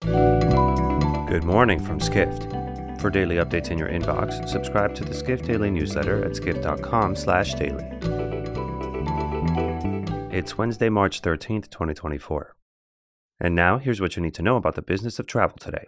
Good morning from Skift. For daily updates in your inbox, subscribe to the Skift Daily newsletter at skift.com/daily. It's Wednesday, March 13th, 2024. And now, here's what you need to know about the business of travel today.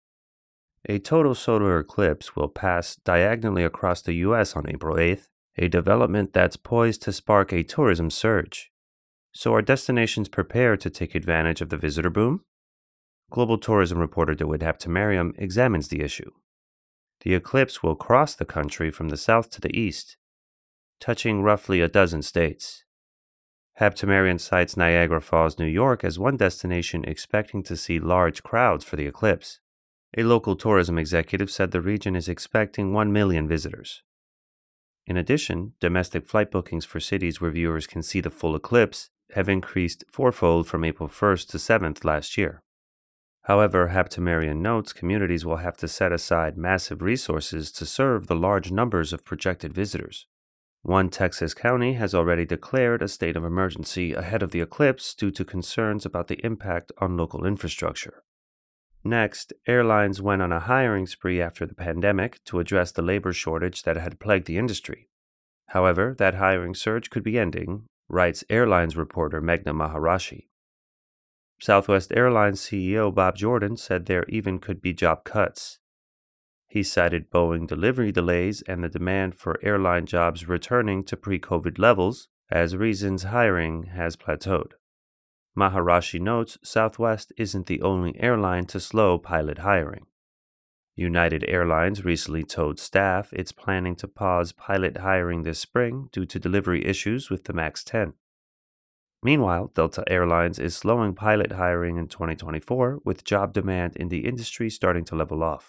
A total solar eclipse will pass diagonally across the U.S. on April 8th, a development that's poised to spark a tourism surge. So are destinations prepared to take advantage of the visitor boom? Global tourism reporter DeWitt Habtemariam examines the issue. The eclipse will cross the country from the south to the east, touching roughly a dozen states. Habtemariam cites Niagara Falls, New York as one destination expecting to see large crowds for the eclipse. A local tourism executive said the region is expecting 1 million visitors. In addition, domestic flight bookings for cities where viewers can see the full eclipse have increased fourfold from April 1st to 7th last year. However, Habtemariam notes communities will have to set aside massive resources to serve the large numbers of projected visitors. One Texas county has already declared a state of emergency ahead of the eclipse due to concerns about the impact on local infrastructure. Next, airlines went on a hiring spree after the pandemic to address the labor shortage that had plagued the industry. However, that hiring surge could be ending, writes airlines reporter Meghna Maharishi. Southwest Airlines CEO Bob Jordan said there even could be job cuts. He cited Boeing delivery delays and the demand for airline jobs returning to pre-COVID levels as reasons hiring has plateaued. Maharishi notes Southwest isn't the only airline to slow pilot hiring. United Airlines recently told staff it's planning to pause pilot hiring this spring due to delivery issues with the MAX 10. Meanwhile, Delta Airlines is slowing pilot hiring in 2024 with job demand in the industry starting to level off.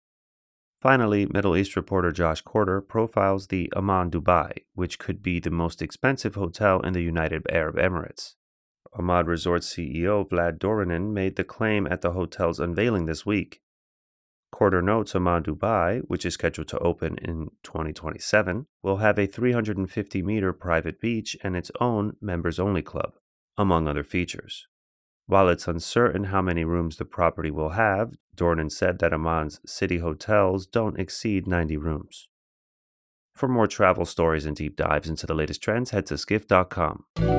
Finally, Middle East reporter Josh Corder profiles the Aman Dubai, which could be the most expensive hotel in the United Arab Emirates. Ahmad Resort CEO Vlad Dorinin made the claim at the hotel's unveiling this week. Corder notes Aman Dubai, which is scheduled to open in 2027, will have a 350-meter private beach and its own members-only club, among other features. While it's uncertain how many rooms the property will have, Dornin said that Amman's city hotels don't exceed 90 rooms. For more travel stories and deep dives into the latest trends, head to skift.com.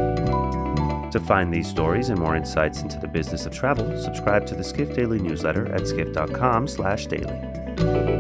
To find these stories and more insights into the business of travel, subscribe to the Skift Daily newsletter at skift.com/daily.